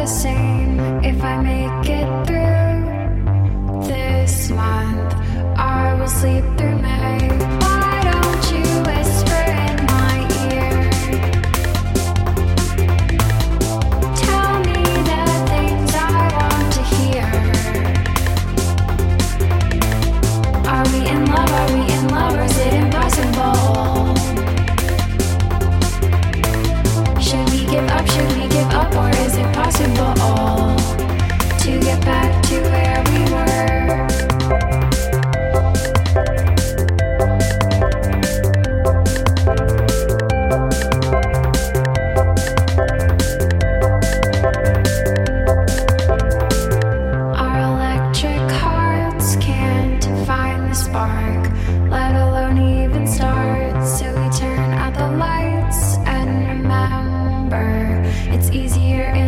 the same. If I make it through this month, I will sleep through May. Why don't you whisper in my ear? Tell me the things I want to hear. Are we in love? Are we in love? Or is it impossible? Should we give up? Should we give up? Or is it possible to get back to where we were? Our electric hearts can't find the spark, let alone even start. So we turn out the lights and remember, it's easier